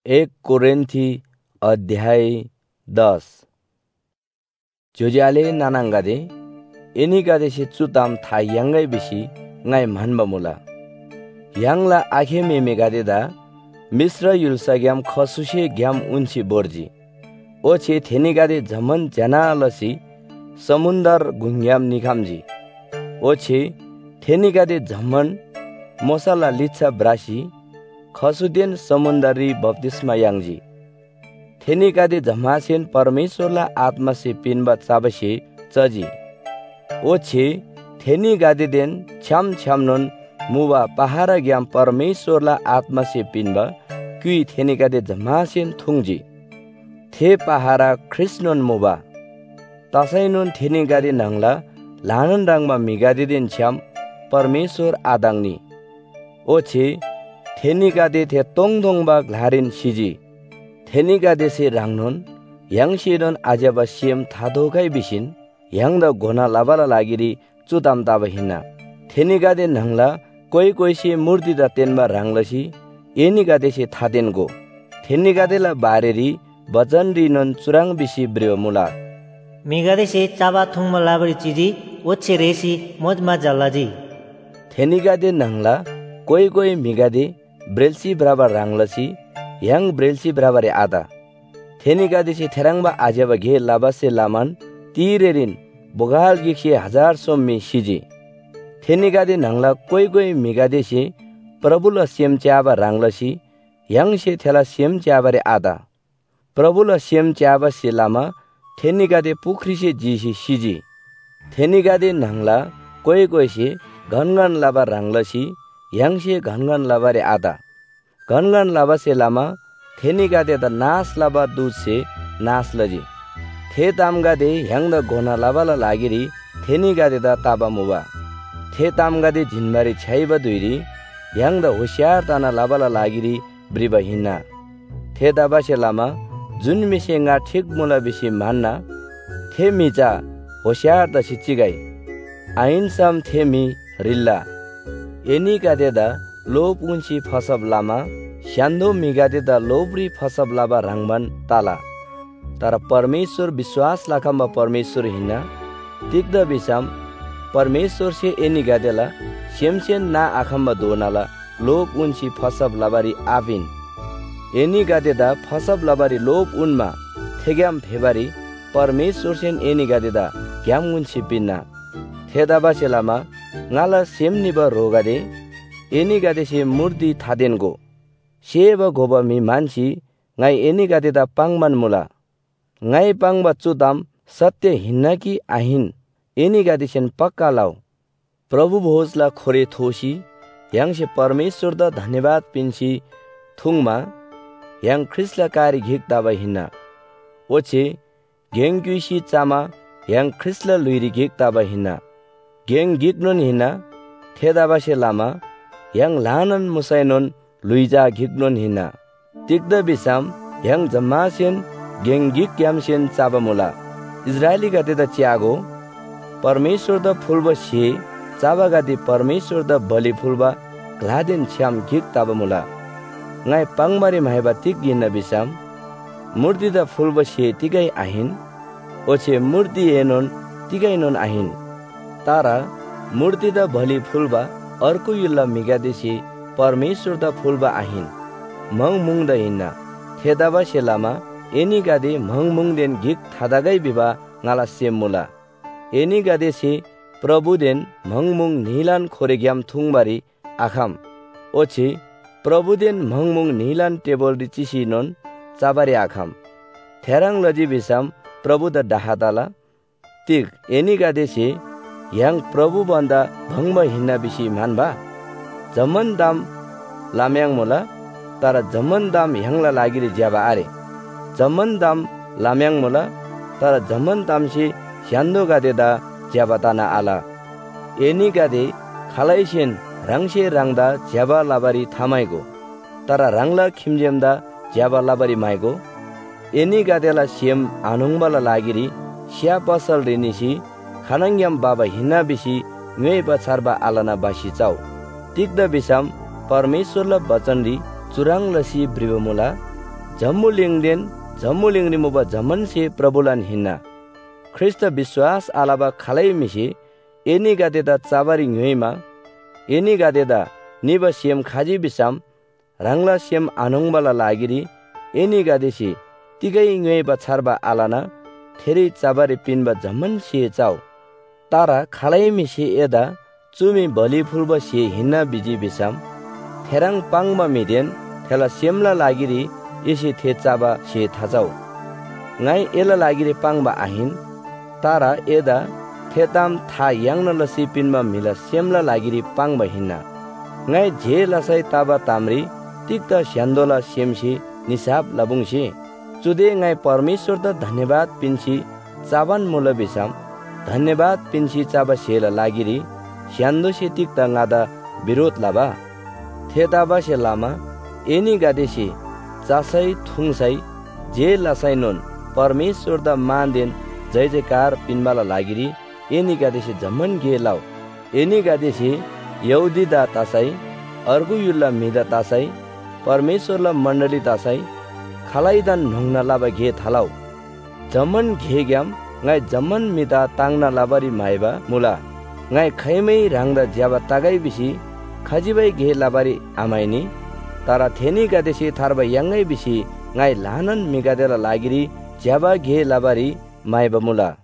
1 कोरिन्थी अध्याय 10 जोजाले नानांगादे एनिगादे से चुताम था यांगाई बिसी ngai manba mula yangla akhe meme gade da misra yulsa gyam khasuse gyam unchi borji oche theni gade zaman jana lasi samundar gungyam nikhamji oche theni gade zaman mosala litsa brasi खसुदेन समुन्दरी बप्तिस्मा यांगजी थेनी गादे जमासेन परमेश्वरला आत्मा से पिनबा चाबसे चजी ओछे थेनी गादे then छम छमनन मुवा पहारा ग्याम परमेश्वरला आत्मा से पिनबा क्युई थेनी गादे जमासेन थुंगजी थे पहारा कृष्णन मुवा तसैनुन थेनी गादे नंगला लानन रांगमा मिगादे देन छम परमेश्वर आदांगनी ओछे थेनी गादे थे तोंगदोंबा ग्लारिन सिजी थेनी गादे से रांगनन यांगसेनन आजाबा सियम थादोगाई बिसिन यांगदा गोना लाबाला लागिरी चुताम ताबा हिन्ना थेनी गादे नंगला कोई कोई से मूर्ति दा तेनबा रांगलसी एनी गादे से थादेनगो थेनी गादेला बारेरी वचन रिनन चुरांग बिसी ब्रेव मुला मिगादे से चाबा थुंगमा लाबरी चीजी ओछे रेसी मोजमा जल्लाजी थेनी गादे नंगला कोई कोई मिगादे ब्रेलसी बराबर रांगलसी यांग ब्रेलसी बराबर आदा थेनी गादे से थेरंगबा आजेबा घे लाबा से लामान तीरेरिन बोगाल गिक्षे 1000 सोम्मी सिजी थेनी गादे नंगला कोई कोई मिगादे से प्रभुला सेम चाबा रांगलसी यांग से थेला सेम चाबारे आदा प्रभुला सेम चाबा से लामा थेनी गादे पुखरी से जीसी सिजी थेनी गादे नंगला कोई कोई से घनघन लाबा रांगलसी यांगसे घनघन लाबारे आदा घनघन लाबा से लामा थेनी गादे द नास लाबा दूध से नास लजी थे ताम गादे यांग द गोना लाबाला लागिरी थेनी गादे द ताबा मुबा थे ताम गादे जिनबारी छाइबा दुइरी यांग द होशियार ताना लाबाला लागिरी ब्रिबा हिन्ना थे दाबा से लामा जुन मिसेंगा ठीक मुला बिसी मान्ना थे मिजा होशियार द सिचिगाई आइन साम थे मी रिल्ला एनी गादे दा लोप उन्सी फसब लामा श्यान्दो मिगादे दा लोब्री फसब लाबा रांगबान ताला तर परमेश्वर विश्वास लाखम्बा परमेश्वर हिन्ना तिग्द बिसाम परमेश्वर से एनी गादेला शेमसेन ना आखम्बा दोनाला लोप उन्सी फसब लाबारी आविन एनी गादे दा फसब लाबारी लोप उनमा थेग्याम फेबारी परमेश्वर सेन एनी गादे दा ग्याम उन्सी बिन्ना थेदाबा से लामा ngala semniba rogade eni gade se murdi thadengo seba goba mi mansi ngai eni gade da pangman mula ngai pangba chudam satya hinna ki ahin eni gade sen pakka lao प्रभु भोजला खोरे थोसी yang se परमेश्वर दा धन्यवाद पिन्सी थुङमा yang ख्रिस्टला कारी घिक दाबा हिन्ना ओछे गेंग्युसी Chama yang ख्रिस्टला लुइरी घिक दाबा हिन्ना गेंग गिग्नन हिना थेदाबा से लामा yang लानन मुसाइनन लुइजा गिग्नन हिना तिग्द बिसाम yang जम्मासेन गेंग गिग क्यामसेन चाबा मुला इजरायली गादे द च्यागो परमेश्वर द फुलबा से चाबा गादे परमेश्वर द बलि फुलबा ग्लादेन छ्याम गिग ताबा मुला ngai pangmari माइबा तिग गिन बिसाम मूर्ति द फुलबा से तिगै आहिन ओछे मूर्ति एनन तिगै नन आहिन तारा मूर्ति द भली फुलबा अर्को युल्ला मिगादेसी परमेश्वर द फुलबा आहिन मंग मुंग द हिन्ना थेदाबा सेलामा एनी गादे मंग मुंग देन गिक थादागै बिबा ngala सेमुला एनी गादेसी प्रभु देन मंग मुंग नीलान खोरेग्याम थुंगबारी आखाम ओछि प्रभु देन मंग मुंग नीलान टेबल रिचिसी नन चाबारी आखाम थेरांग लजी बिसाम प्रभु द दाहादाला तिग एनी गादेसी yang प्रभु बन्दा भंगमा हिन्ना बिसी मानबा जमन दाम लाम्याङ मुला तर जमन दाम यांगला लागिरी ज्याबा आरे जमन दाम लाम्याङ मुला तर जमन दाम से श्यान्दो गादे दा ज्याबा ताना आला एनी गादे खालाइसेन रांगसे रांगदा ज्याबा लाबारी थामाइगो तर रांगला खिमजेमदा ज्याबा लाबारी माइगो एनी गादेला सेम आनुङबाला लागिरी स्या पसल रिनिसी खानांग्याम बाबा हिन्ना बिसी न्वे बछारबा आलाना बासी चाउ तिग्द बिसाम परमेश्वरला वचनरी चुराङ लसी ब्रिबमुला जम्मुलिंगनि मुबा जमन से प्रभुलान हिन्ना ख्रिस्त विश्वास आलाबा खालाई मिसी एनी गादेदा चाबारी न्युइमा एनी गादेदा निबा सियम खाजी बिसाम रांगला सियम आनंगबाला लागिरी एनी गादेसी तिगै न्युइबा छारबा आलाना थेरी चाबारी पिनबा जमन सिए चाउ तारा खालाई मिसी एदा चुमी बलि फुलबा सिए हिन्ना बिजी बिसाम थेराङ पाङबा मिदेन थेला सियमला लागिरी इसी थे चाबा सिए थाजाउ ngai ela lagiri pangba ahin tara eda thetam tha yangna lasi pinma mila semla lagiri pangba hinna ngai je lasai taba tamri tikta syandola semsi nisab labungsi जुदे ngai परमेश्वर द धन्यवाद पिन्सी चाबन मुला बिसाम धन्यवाद पिन्सी चाबा सेला लागिरी स्यान्दो से तिक्ता ngada विरोध लाबा थेदाबा से लामा एनी गादेसी चासै थुङसै जे लसै नुन परमेश्वर द मानदेन जय जयकार पिनबाला लागिरी एनी गादेसी जमन गे लाउ एनी गादेसी यहुदी दा तासै अर्गु युल्ला मिदा तासै परमेश्वरला मण्डली तासै खालाइदान ढोंगना लाबा घे थालाउ जमन घे ग्याम ngai जमन मिदा तांगना लाबारी माइबा मुला ngai खैमै रांगदा ज्याबा तागाई बिसी खजिबै घे लाबारी आमाइनी तारा थेनी गादेसी थारबा यांगै बिसी ngai लानन मिगादेला लागिरी ज्याबा घे लाबारी माइबा मुला